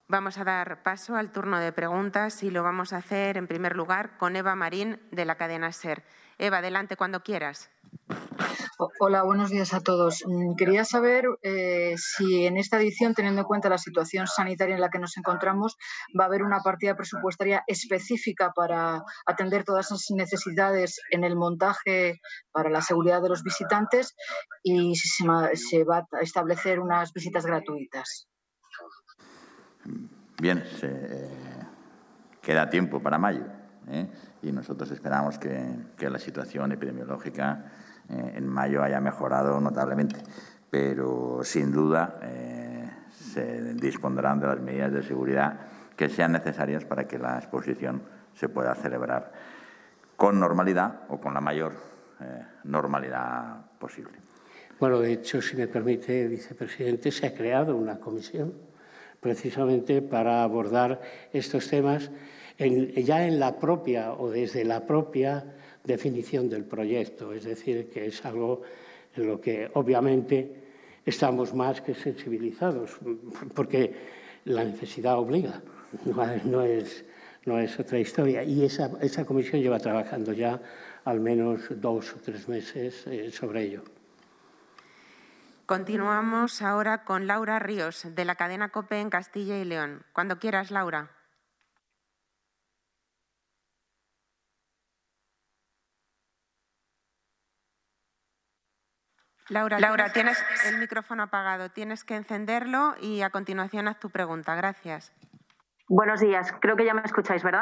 Vamos a dar paso al turno de preguntas y lo vamos a hacer en primer lugar con Eva Marín de la cadena SER. Eva, adelante cuando quieras. Hola, buenos días a todos. Quería saber si en esta edición, teniendo en cuenta la situación sanitaria en la que nos encontramos, va a haber una partida presupuestaria específica para atender todas esas necesidades en el montaje para la seguridad de los visitantes y si se va a establecer unas visitas gratuitas. Bien, queda tiempo para mayo, y nosotros esperamos que la situación epidemiológica en mayo haya mejorado notablemente, pero sin duda se dispondrán de las medidas de seguridad que sean necesarias para que la exposición se pueda celebrar con normalidad o con la mayor normalidad posible. Bueno, de hecho, si me permite, vicepresidente, se ha creado una comisión precisamente para abordar estos temas ya en la propia o desde la propia definición del proyecto. Es decir, que es algo en lo que obviamente estamos más que sensibilizados, porque la necesidad obliga, no es otra historia. Y esa comisión lleva trabajando ya al menos 2 o 3 meses sobre ello. Continuamos ahora con Laura Ríos, de la cadena COPE en Castilla y León. Cuando quieras, Laura. Laura, tienes el micrófono apagado. Tienes que encenderlo y a continuación haz tu pregunta. Gracias. Buenos días. Creo que ya me escucháis, ¿verdad?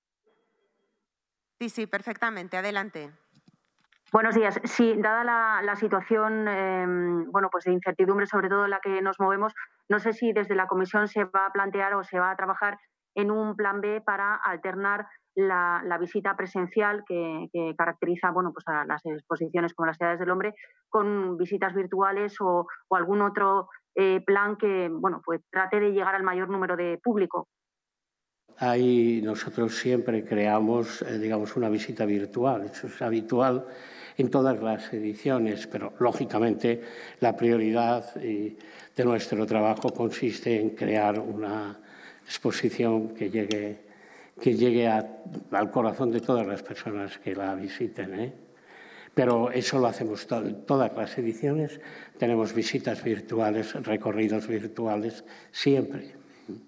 Sí, perfectamente. Adelante. Buenos días. Sí, dada la situación pues de incertidumbre, sobre todo en la que nos movemos, no sé si desde la Comisión se va a plantear o se va a trabajar en un plan B para alternar la visita presencial que caracteriza a las exposiciones como las Edades del Hombre con visitas virtuales o algún otro plan que trate de llegar al mayor número de público. Ahí nosotros siempre creamos, una visita virtual. Eso es habitual en todas las ediciones, pero lógicamente la prioridad de nuestro trabajo consiste en crear una exposición que llegue al corazón de todas las personas que la visiten, Pero eso lo hacemos todas las ediciones. Tenemos visitas virtuales, recorridos virtuales, siempre.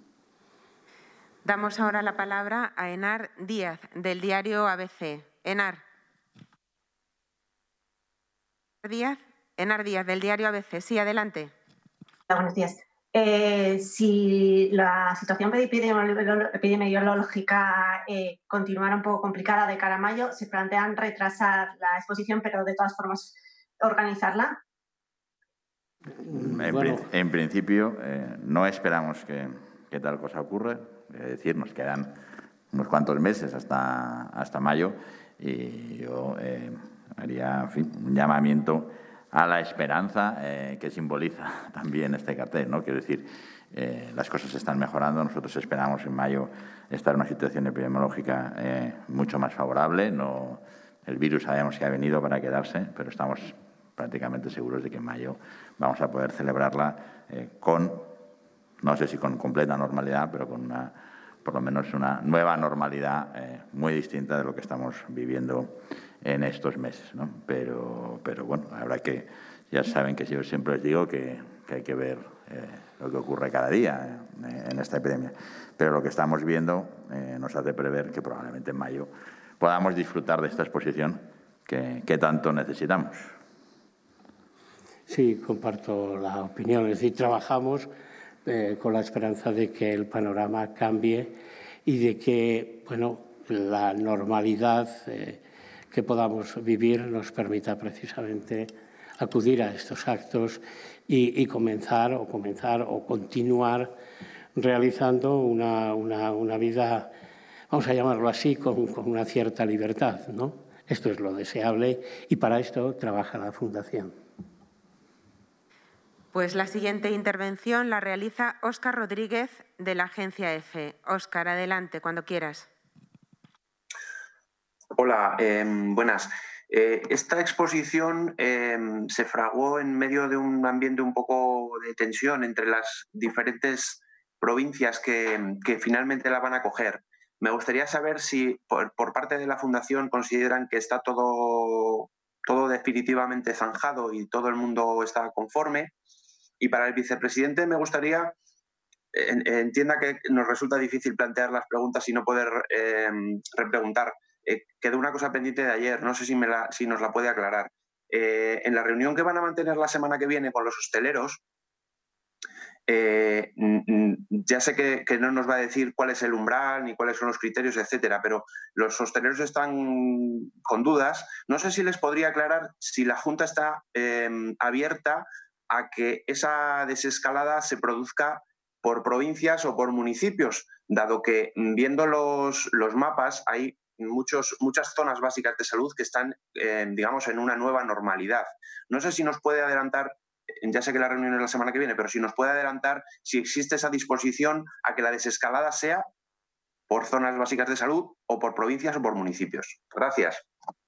Damos ahora la palabra a Enar Díaz, del diario ABC. Enar Díaz, del diario ABC. Sí, adelante. Buenos días. Si la situación epidemiológica continuara un poco complicada de cara a mayo, ¿se plantean retrasar la exposición, pero de todas formas organizarla? En principio, no esperamos que tal cosa ocurra. Es decir, nos quedan unos cuantos meses hasta mayo y yo haría un llamamiento a la esperanza que simboliza también este cartel, ¿no? Quiero decir, las cosas están mejorando. Nosotros esperamos en mayo estar en una situación epidemiológica mucho más favorable. El virus sabemos que ha venido para quedarse, pero estamos prácticamente seguros de que en mayo vamos a poder celebrarla no sé si con completa normalidad, pero con por lo menos una nueva normalidad muy distinta de lo que estamos viviendo en estos meses, ¿no? Pero bueno, habrá ya saben que yo siempre les digo que hay que ver lo que ocurre cada día en esta epidemia. Pero lo que estamos viendo nos hace prever que probablemente en mayo podamos disfrutar de esta exposición que tanto necesitamos. Sí, comparto la opinión. Es decir, trabajamos con la esperanza de que el panorama cambie y de que la normalidad que podamos vivir nos permita precisamente acudir a estos actos y comenzar o continuar realizando una vida, vamos a llamarlo así, con una cierta libertad, ¿no? Esto es lo deseable y para esto trabaja la Fundación. Pues la siguiente intervención la realiza Óscar Rodríguez, de la agencia EFE. Óscar, adelante, cuando quieras. Hola, buenas. Esta exposición se fraguó en medio de un ambiente un poco de tensión entre las diferentes provincias que finalmente la van a coger. Me gustaría saber si por parte de la Fundación consideran que está todo definitivamente zanjado y todo el mundo está conforme. Y para el vicepresidente me gustaría, entienda que nos resulta difícil plantear las preguntas y no poder repreguntar. Quedó una cosa pendiente de ayer, no sé si nos la puede aclarar. En la reunión que van a mantener la semana que viene con los hosteleros, ya sé que no nos va a decir cuál es el umbral ni cuáles son los criterios, etcétera, pero los hosteleros están con dudas. No sé si les podría aclarar si la Junta está abierta a que esa desescalada se produzca por provincias o por municipios, dado que viendo los mapas hay muchas zonas básicas de salud que están, digamos, en una nueva normalidad. No sé si nos puede adelantar, ya sé que la reunión es la semana que viene, pero si nos puede adelantar si existe esa disposición a que la desescalada sea por zonas básicas de salud o por provincias o por municipios. Gracias.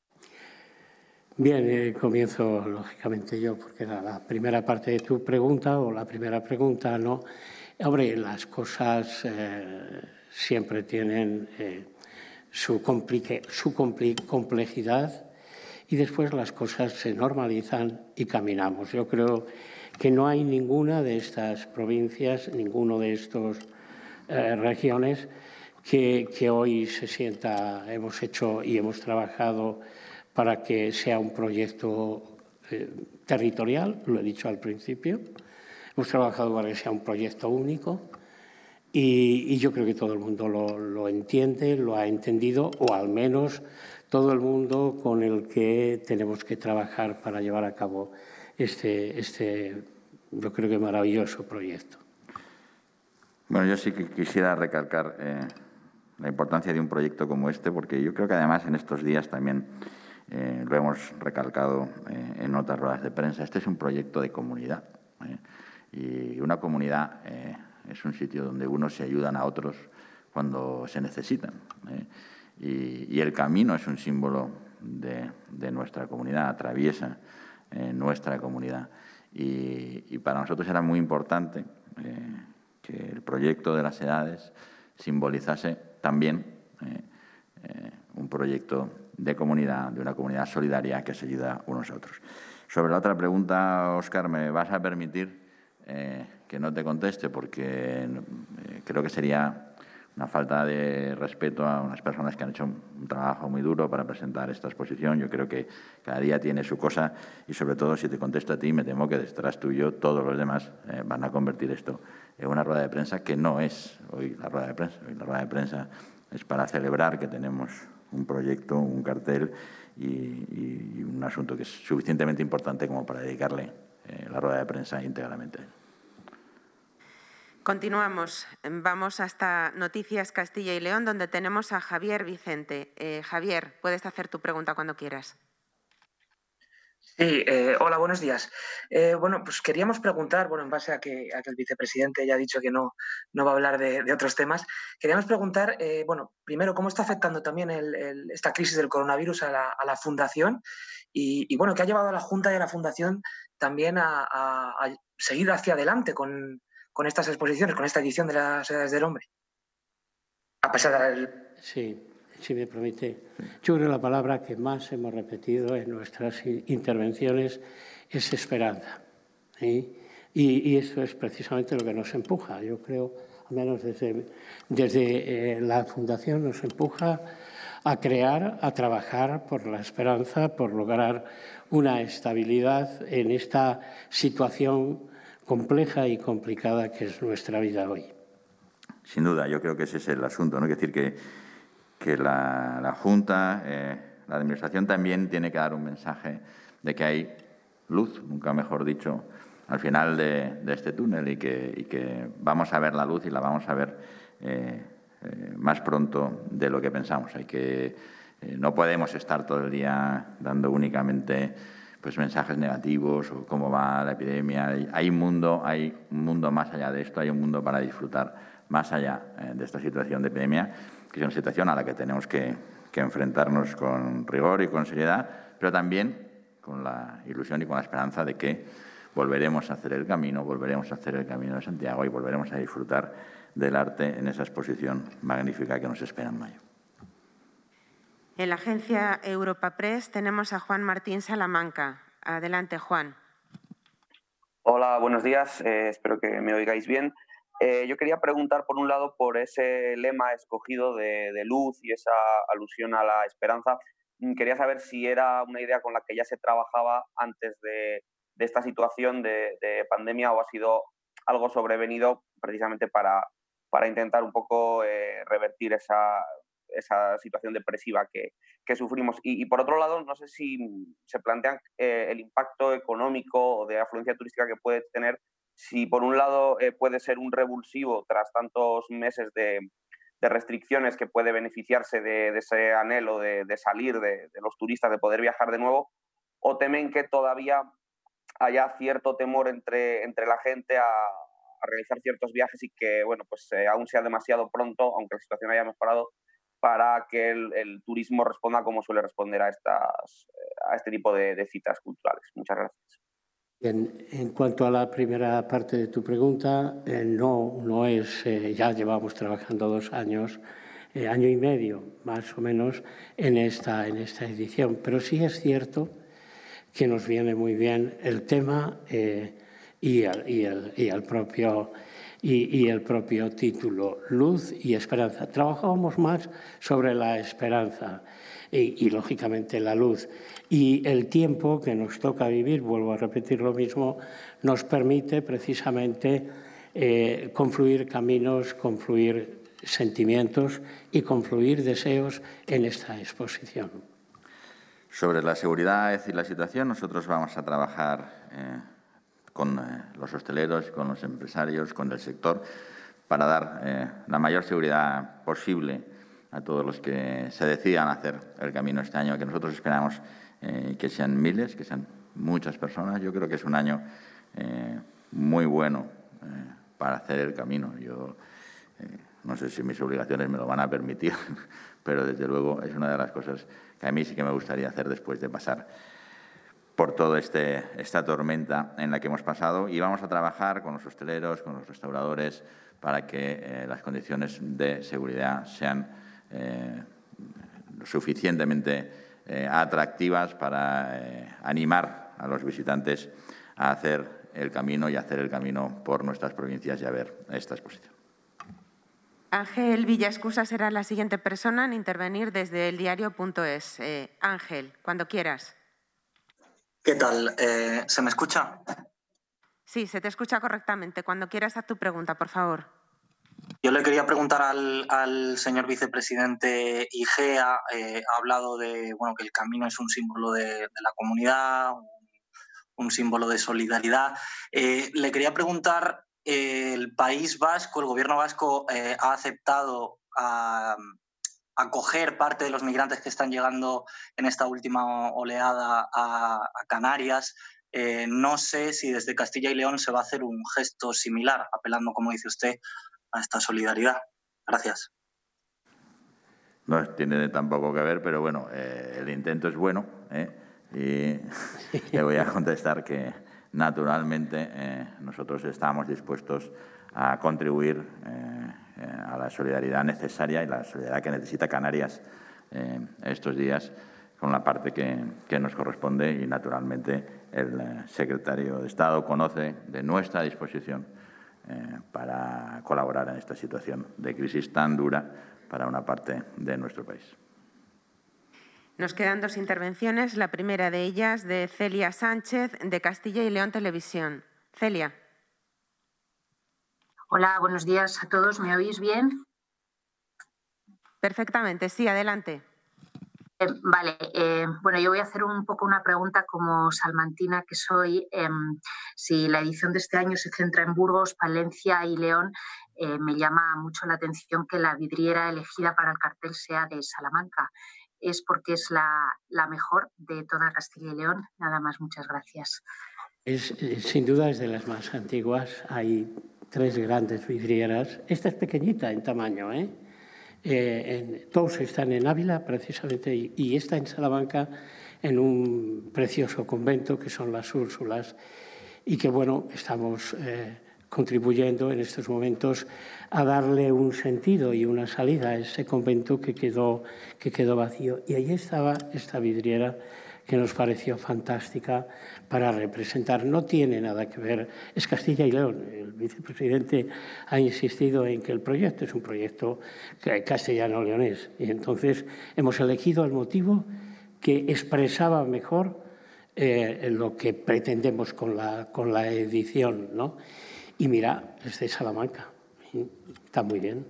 Bien, comienzo lógicamente yo, porque era la primera parte de tu pregunta o la primera pregunta, ¿no? Hombre, las cosas siempre tienen su complejidad y después las cosas se normalizan y caminamos. Yo creo que no hay ninguna de estas provincias, ninguno de estos regiones que hoy se sienta, hemos hecho y hemos trabajado para que sea un proyecto territorial, lo he dicho al principio. Hemos trabajado para que sea un proyecto único y yo creo que todo el mundo lo entiende, lo ha entendido, o al menos todo el mundo con el que tenemos que trabajar para llevar a cabo este yo creo que maravilloso proyecto. Bueno, yo sí que quisiera recalcar la importancia de un proyecto como este, porque yo creo que además en estos días también lo hemos recalcado en otras ruedas de prensa. Este es un proyecto de comunidad. Y una comunidad es un sitio donde unos se ayudan a otros cuando se necesitan. Y el camino es un símbolo de nuestra comunidad, atraviesa nuestra comunidad. Y para nosotros era muy importante que el proyecto de las edades simbolizase también un proyecto de comunidad, de una comunidad solidaria que se ayuda unos a otros. Sobre la otra pregunta, Óscar, me vas a permitir que no te conteste porque creo que sería una falta de respeto a unas personas que han hecho un trabajo muy duro para presentar esta exposición. Yo creo que cada día tiene su cosa y, sobre todo, si te contesto a ti, me temo que detrás tuyo todos los demás van a convertir esto en una rueda de prensa que no es hoy la rueda de prensa. Hoy la rueda de prensa es para celebrar que tenemos un proyecto, un cartel y un asunto que es suficientemente importante como para dedicarle la rueda de prensa íntegramente. Continuamos. Vamos hasta Noticias Castilla y León, donde tenemos a Javier Vicente. Javier, puedes hacer tu pregunta cuando quieras. Sí, hola, buenos días. Bueno, pues queríamos preguntar, bueno, en base a que el vicepresidente ya ha dicho que no va a hablar de otros temas, queríamos preguntar, bueno, primero, ¿cómo está afectando también esta crisis del coronavirus a la Fundación? Y bueno, ¿qué ha llevado a la Junta y a la Fundación también a seguir hacia adelante con estas exposiciones, con esta edición de las Edades del Hombre? A pesar del... Sí. Si me permite, yo creo que la palabra que más hemos repetido en nuestras intervenciones es esperanza. Y eso es precisamente lo que nos empuja. Yo creo, al menos desde la Fundación, nos empuja a crear, a trabajar por la esperanza, por lograr una estabilidad en esta situación compleja y complicada que es nuestra vida hoy. Sin duda, yo creo que ese es el asunto, ¿no? Es decir, que la Junta, la Administración también tiene que dar un mensaje de que hay luz, nunca mejor dicho, al final de este túnel y que vamos a ver la luz y la vamos a ver más pronto de lo que pensamos. No podemos estar todo el día dando únicamente pues, mensajes negativos o cómo va la epidemia. Hay un mundo más allá de esto, hay un mundo para disfrutar más allá de esta situación de epidemia, que es una situación a la que tenemos que enfrentarnos con rigor y con seriedad, pero también con la ilusión y con la esperanza de que volveremos a hacer el camino de Santiago y volveremos a disfrutar del arte en esa exposición magnífica que nos espera en mayo. En la agencia Europa Press tenemos a Juan Martín Salamanca. Adelante, Juan. Hola, buenos días. Espero que me oigáis bien. Yo quería preguntar, por un lado, por ese lema escogido de luz y esa alusión a la esperanza. Quería saber si era una idea con la que ya se trabajaba antes de esta situación de pandemia o ha sido algo sobrevenido precisamente para intentar un poco revertir esa situación depresiva que sufrimos. Y por otro lado, no sé si se plantean el impacto económico o de afluencia turística que puede tener, si por un lado puede ser un revulsivo tras tantos meses de restricciones que puede beneficiarse de ese anhelo de salir de los turistas, de poder viajar de nuevo, o temen que todavía haya cierto temor entre la gente a realizar ciertos viajes y que, bueno, pues aún sea demasiado pronto, aunque la situación haya mejorado, para que el turismo responda como suele responder a este tipo de citas culturales. Muchas gracias. Bien, en cuanto a la primera parte de tu pregunta, no es, ya llevamos trabajando 2 años, año y medio más o menos en esta edición, pero sí es cierto que nos viene muy bien el tema y el propio título, Luz y Esperanza. Trabajábamos más sobre la esperanza y lógicamente la luz. Y el tiempo que nos toca vivir, vuelvo a repetir lo mismo, nos permite precisamente confluir caminos, confluir sentimientos y confluir deseos en esta exposición. Sobre la seguridad y la situación, nosotros vamos a trabajar con los hosteleros, con los empresarios, con el sector, para dar la mayor seguridad posible a todos los que se decidan hacer el camino este año, que nosotros esperamos que sean miles, que sean muchas personas. Yo creo que es un año muy bueno para hacer el camino. Yo no sé si mis obligaciones me lo van a permitir, pero desde luego es una de las cosas que a mí sí que me gustaría hacer después de pasar por toda esta tormenta en la que hemos pasado. Y vamos a trabajar con los hosteleros, con los restauradores, para que las condiciones de seguridad sean suficientemente atractivas para animar a los visitantes a hacer el camino y hacer el camino por nuestras provincias y a ver esta exposición. Ángel Villaescusa será la siguiente persona en intervenir desde eldiario.es. Ángel, cuando quieras. ¿Qué tal? ¿Se me escucha? Sí, se te escucha correctamente. Cuando quieras, haz tu pregunta, por favor. Yo le quería preguntar al señor vicepresidente Igea, ha hablado de que el camino es un símbolo de la comunidad, un símbolo de solidaridad. Le quería preguntar, el País Vasco, el gobierno vasco ha aceptado acoger parte de los migrantes que están llegando en esta última oleada a Canarias. No sé si desde Castilla y León se va a hacer un gesto similar, apelando, como dice usted, a esta solidaridad. Gracias. No tiene tampoco que ver, pero bueno, el intento es bueno, y le voy a contestar que naturalmente nosotros estamos dispuestos a contribuir a la solidaridad necesaria y la solidaridad que necesita Canarias estos días con la parte que nos corresponde, y naturalmente el secretario de Estado conoce de nuestra disposición para colaborar en esta situación de crisis tan dura para una parte de nuestro país. Nos quedan 2 intervenciones, la primera de ellas de Celia Sánchez, de Castilla y León Televisión. Celia. Hola, buenos días a todos. ¿Me oís bien? Perfectamente, sí, adelante. Vale, bueno, yo voy a hacer un poco una pregunta como salmantina que soy. Si la edición de este año se centra en Burgos, Palencia y León, me llama mucho la atención que la vidriera elegida para el cartel sea de Salamanca. ¿Es porque es la mejor de toda Castilla y León? Nada más, muchas gracias. Sin duda es de las más antiguas. Hay 3 grandes vidrieras. Esta es pequeñita en tamaño, todos están en Ávila, precisamente, y esta en Salamanca, en un precioso convento que son las Úrsulas, y que, bueno, estamos contribuyendo en estos momentos a darle un sentido y una salida a ese convento que quedó vacío. Y ahí estaba esta vidriera que nos pareció fantástica para representar. No tiene nada que ver, es Castilla y León. El vicepresidente ha insistido en que el proyecto es un proyecto castellano-leonés. Y entonces hemos elegido el motivo que expresaba mejor lo que pretendemos con la edición, ¿no? Y mira, es de Salamanca. Está muy bien.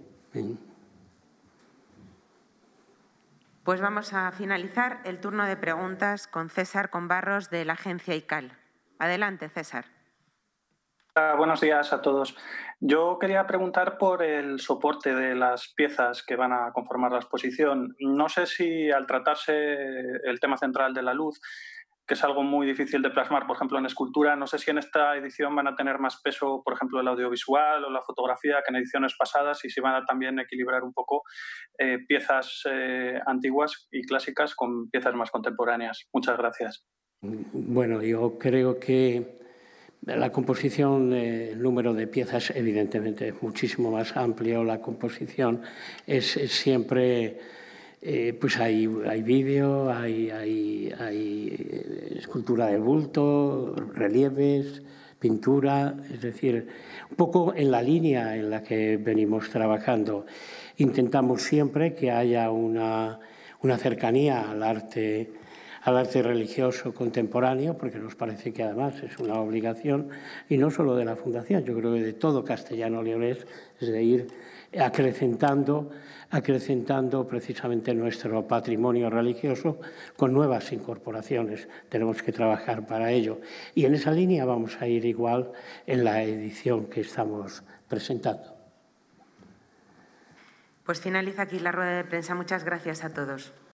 Pues vamos a finalizar el turno de preguntas con César Combarros de la agencia ICAL. Adelante, César. Buenos días a todos. Yo quería preguntar por el soporte de las piezas que van a conformar la exposición. No sé si al tratarse el tema central de la luz, que es algo muy difícil de plasmar, por ejemplo, en escultura, no sé si en esta edición van a tener más peso, por ejemplo, el audiovisual o la fotografía que en ediciones pasadas, y si van a también equilibrar un poco piezas antiguas y clásicas con piezas más contemporáneas. Muchas gracias. Bueno, yo creo que la composición, el número de piezas, evidentemente, es muchísimo más amplio. La composición es siempre... pues hay vídeo, hay escultura de bulto, relieves, pintura, es decir, un poco en la línea en la que venimos trabajando. Intentamos siempre que haya una cercanía al arte religioso contemporáneo, porque nos parece que además es una obligación, y no solo de la Fundación, yo creo que de todo castellano-leonés, es de ir acrecentando precisamente nuestro patrimonio religioso con nuevas incorporaciones. Tenemos que trabajar para ello. Y en esa línea vamos a ir igual en la edición que estamos presentando. Pues finaliza aquí la rueda de prensa. Muchas gracias a todos.